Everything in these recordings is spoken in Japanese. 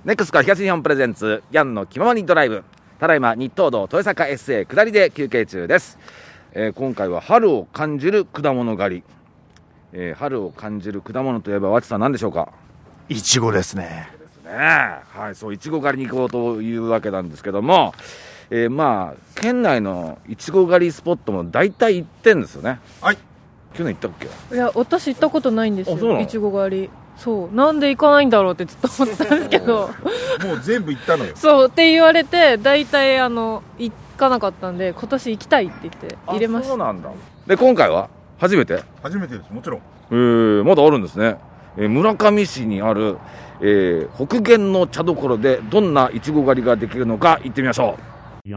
ネクスコ東日本プレゼンツヤンの気ままにドライブ。ただいま日東道豊坂 SA 下りで休憩中です。今回は春を感じる果物狩り。春を感じる果物といえば和知さん何でしょうか？ いちごですね。 はい、そういちご狩りに行こうというわけなんですけども、まあ県内のいちご狩りスポットも大体行ってんですよね。 はい。 去年行ったっけ？ いや私行ったことないんですよ。 あそうなの？ いちご狩り。そうなんで行かないんだろうってずっと思ってたんですけどもう全部行ったのよ。 そうって言われて大体行かなかったんで今年行きたいって言って入れました。 そうなんだ。で今回は初めて？ 初めてです、もちろん。 まだあるんですね。村上市にある、北限の茶どころでどんないちご狩りができるのか行ってみましょう。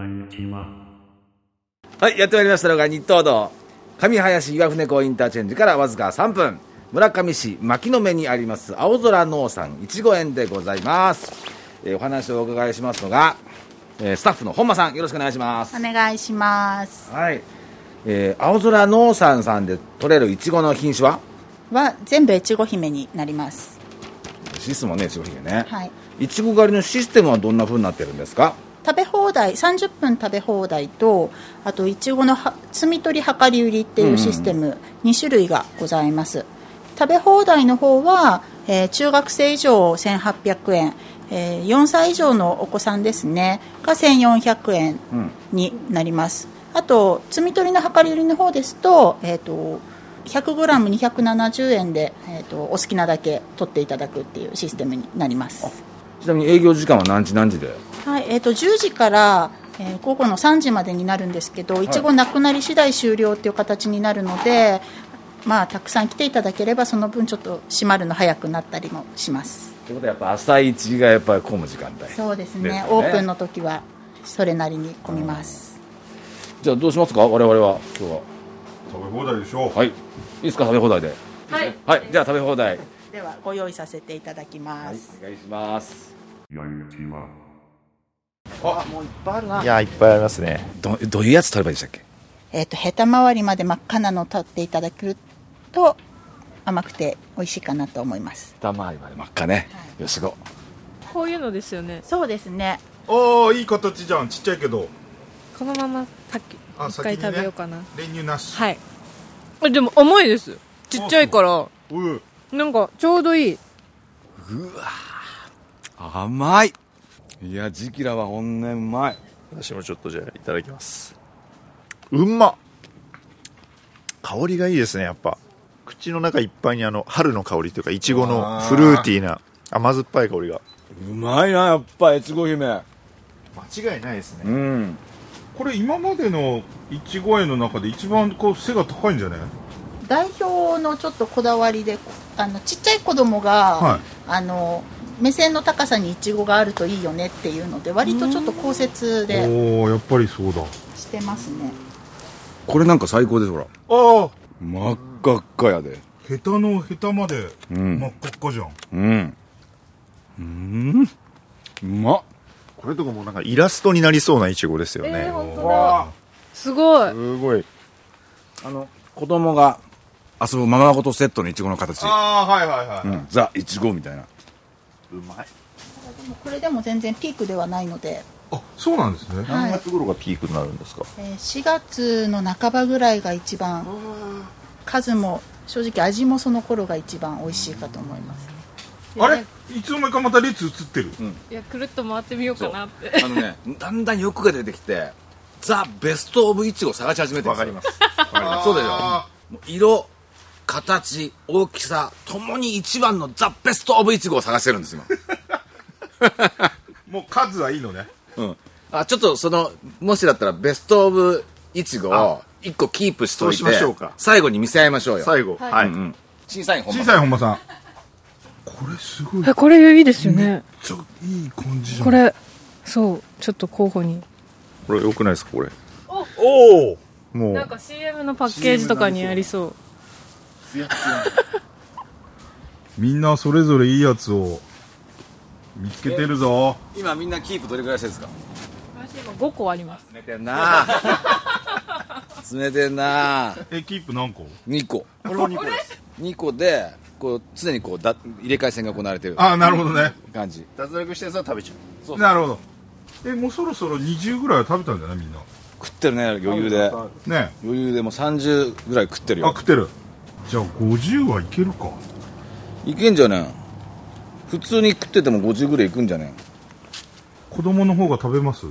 はい、やってまいりましたのが日東道上林岩船港インターチェンジからわずか3分、村上市牧の目にあります青空農産いちご園でございます。お話をお伺いしますのが、スタッフの本間さん、よろしくお願いします。 お願いします。 はい。青空農産さんで採れるいちごの品種は全部越後姫になります。 システムはね、いちご姫ね。 はい。 いちご狩りのシステムはどんな風になってるんですか？ 食べ放題30分食べ放題と、あといちごの摘み取り量り売りっていうシステム、2種類がございます。食べ放題の方は、中学生以上1800円、4歳以上のお子さんですねが1400円になります。あと摘み取りの量り売りの方ですと、100g270 円で、お好きなだけ取っていただくっていうシステムになります。 ちなみに営業時間は何時何時で？ はい、10時から、午後の3時までになるんですけど、いちごなくなり次第終了っていう形になるので、まあ、たくさん来ていただければその分ちょっと閉まるの早くなったりもします。 ということはやっぱ朝一がやっぱり混む時間帯。 そうですね、 ですよね。 オープンの時はそれなりに混みます。 じゃあどうしますか？我々は今日は食べ放題でしょう。 はい、いいですか？食べ放題で。 はい、 はい、じゃあ食べ放題、 ではご用意させていただきます。 はい、お願いします。 もういっぱいあるな。いや、いっぱいありますね。 どういうやつ取ればいいでしたっけ？ ヘタ周りまで真っ赤なのを取っていただけると甘くて美味しいかなと思います。 下回りまで真っ赤ね、はい、よしご。 こういうのですよね。 そうですね。 ああ、いい形じゃん。ちっちゃいけどこのまま一回食べようかな。 練乳なし。 はい。でも甘いです。ちっちゃいからなんかちょうどいい。 うわ甘い。いや時期らはほんねうまい。 私もちょっとじゃあいただきます。うんまっ。香りがいいですね。やっぱ口の中いっぱいに春の香りというかいちごのフルーティーな甘酸っぱい香りが。 うまいな、やっぱ越後姫。 間違いないですね。 うん。 これ今までのいちご園の中で一番こう背が高いんじゃない？ 代表のちょっとこだわりで、ちっちゃい子供が、はい、目線の高さにイチゴがあるといいよねっていうので割とちょっと高節でおー、やっぱりそうだしてますね。 これなんか最高です。ほら、 ああ真っ赤っかやで。 ヘタのヘタまで真っ赤っかじゃん。 うまっ。 これとかもなんかイラストになりそうなイチゴですよね。 本当だ。すごい。 すごい。 子供が遊ぶままごとセットのイチゴの形。 ああ、はいはいはい、 うん、ザイチゴみたいな。 うまい。 でもこれでも全然ピークではないので。 あ、そうなんですね。 何月頃がピークになるんですか ？4月の半ばぐらいが一番、数も正直味もその頃が一番美味しいかと思います。 あれ、いつの間にかまた列映ってる。 いや、くるっと回ってみようかなって。 だんだん欲が出てきてザ・ベストオブイチゴを探し始めてるんですよ。 わかります。 そうだよ。色、形、大きさともに一番のザ・ベストオブイチゴを探してるんです今。 もう数はいいのね。 うん。ちょっともしだったらベストオブイチゴを1個キープしといて、 そうしましょうか。 最後に見せ合いましょうよ。 最後、はい。 審査員本間小さい本間さん。これすごい。 これいいですよね。 めっちゃいい感じじゃん。 これそうちょっと候補に。 これ良くないですかこれ？ おお。 もうなんか CM のパッケージとかにありそう。 ツヤツヤ。 みんなそれぞれいいやつを見つけてるぞ。 今みんなキープどれくらいしてるんですか？ 私今5個あります。 詰めてんな。詰めてんな。 キープ何個？ 2個。 これも2個です。 2個でこう常にこう入れ替え戦が行われてるああ、なるほどね。 感じ。 脱落したやつは食べちゃう。 なるほど。もうそろそろ20ぐらいは食べたんじゃないみんな。 食ってるね、余裕で。 ね。 余裕でもう30ぐらい食ってるあ、 よ。 食ってる。じゃあ50はいけるか。 いけんじゃねん。普通に食ってても50ぐらいいくんじゃねん。 子供の方が食べます？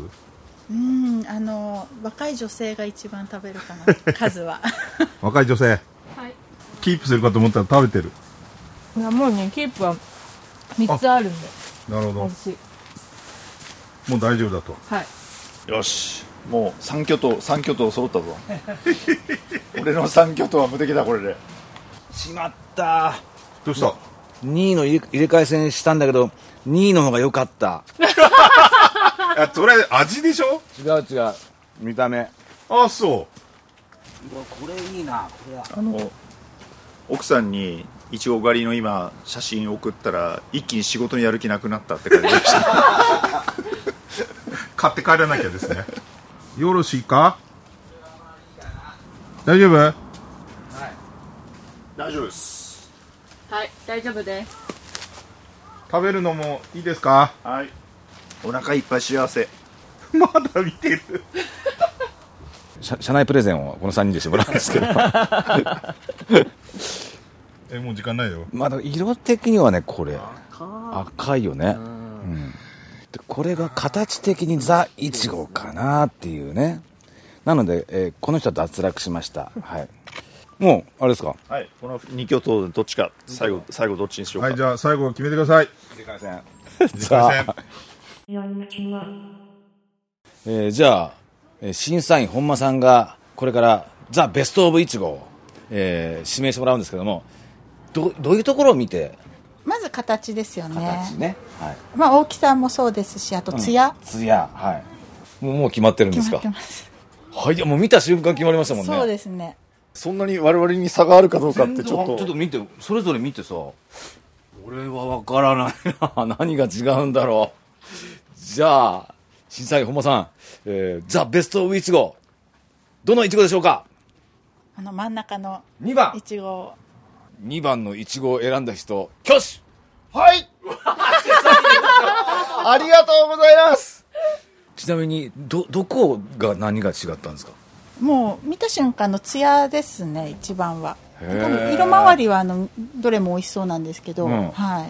若い女性が一番食べるかな数は。 若い女性。 はい。 キープするかと思ったら食べてる。 いやもうねキープは3つあるんでなるほど。 私もう大丈夫だと。 はい。 よし、もう三巨頭揃ったぞ。俺の三巨頭は無敵だこれで。 しまったどうした？ 2位の入れ替え戦したんだけど2位の方が良かった。 それ味でしょ？ 違う見た目。 あ、そう。 これいいな。これ奥さんにいちご狩りの今写真送ったら一気に仕事にやる気なくなったって書いてました。 買って帰らなきゃですね。よろしいか？大丈夫？ 大丈夫です。 はい大丈夫です。 食べるのもいいですか？ はい。お腹いっぱい幸せ。 まだ見てる。 社内プレゼンをこの3人でしてもらうんですけどもう時間ないよ。 まだ色的にはねこれ赤いよね、でこれが形的にザ・イチゴかなっていうね。なので、この人は脱落しました。はい。もうあれですか？ はい。この二巨頭でどっちか最後どっちにしようか。 はい、じゃあ最後決めてください。 入れ替え戦。 実践。 じゃあ審査員本間さんがこれからザ・ベストオブイチゴを、指名してもらうんですけども、どういうところを見て？ まず形ですよね。 形ね、はい。 大きさもそうですし、あとツヤ、 ツヤ、はい。もう決まってるんですか？ 決まってます。 はい、もう見た瞬間決まりましたもんね。 そうですね。 そんなに我々に差があるかどうかってちょっと見て、それぞれ見てさ、俺は分からないな。何が違うんだろう。じゃあ審査員本間さん、ザ・ベストオブイチゴ、どのイチゴでしょうか？ 真ん中の 2番いちご。 2番のイチゴを選んだ人、挙手。 はいありがとうございます。 ちなみにどこが何が違ったんですか？ もう見た瞬間のツヤですね、一番は。 へー色回りはどれも美味しそうなんですけど、はい。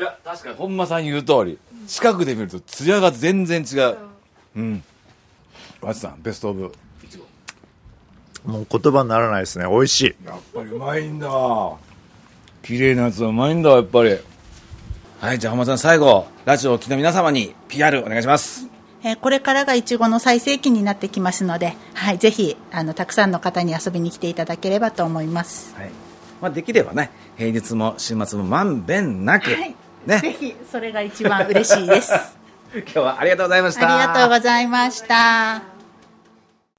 いや確かに本間さん言う通り、近くで見るとツヤが全然違う。和知さんベストオブイチゴ。 もう言葉にならないですね。美味しい。 やっぱりうまいんだ。綺麗なやつはうまいんだやっぱり。はい、じゃあ本間さん最後ラジオを聴きの皆様に PR お願いします。 これからがいちごの最盛期になってきますので、はい、ぜひたくさんの方に遊びに来ていただければと思います。 はい、できればね平日も週末もまんべんなく、 はいね、 ぜひそれが一番嬉しいです。 今日はありがとうございました。 ありがとうございました。